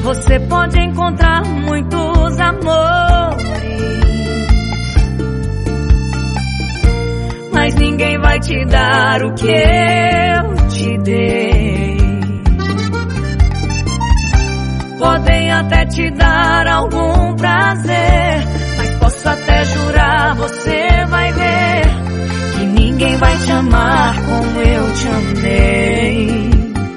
Você pode encontrar muitos amores, mas ninguém vai te dar o que eu te dei. Podem até te dar algum prazer, mas posso até jurar, você vai ver que ninguém vai te amar como eu te amei.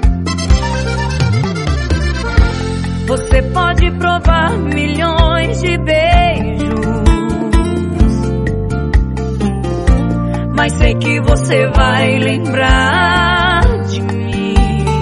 Você pode provar milhões de beijos, mas sei que você vai lembrar de mim,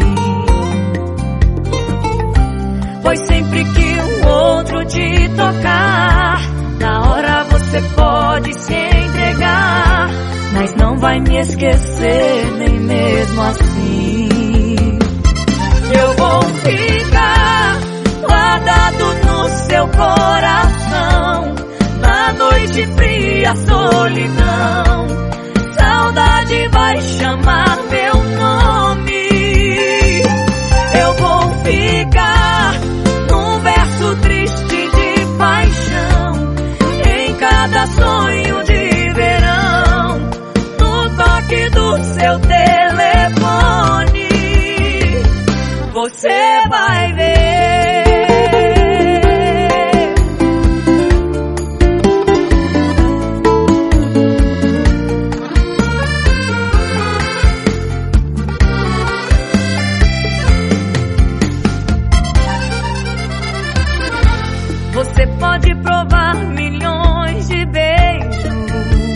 pois sempre que um outro te tocar, na hora você pode se entregar, mas não vai me esquecer nem mesmo assim. Eu vou ficar guardado no seu coração, na noite fria, solidão. Saudade vai chamar meu nome. Eu vou ficar num verso triste de paixão, em cada sonho de verão, no toque do seu telefone. Você vai ver. Você pode provar milhões de beijos,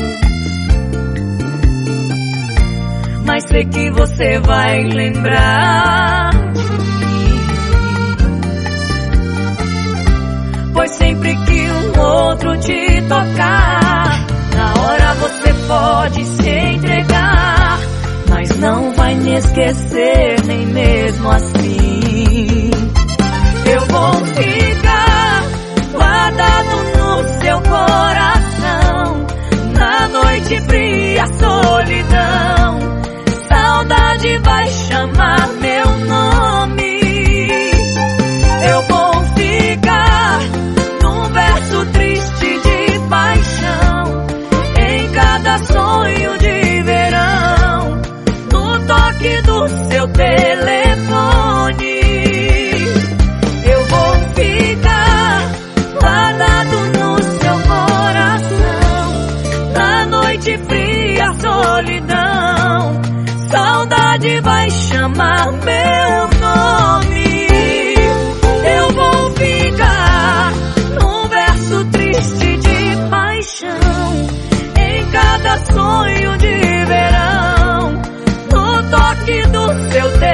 mas sei que você vai lembrar de mim, pois sempre que um outro te tocar, na hora você pode se entregar, mas não vai me esquecer nem mesmo assim. Eu vou ficar guardado no seu coração, na noite fria, solidão. Saudade vai chamar meu nome. Eu vou ficar num verso triste de paixão, em cada sonho de verão, no toque do seu telefone. Eu vou ficar guardado no seu coração, na noite fria, solidão. Saudade vai chamar meu nome. Eu vou ficar num verso triste de paixão, em cada sonho de verão, no toque do seu telefone.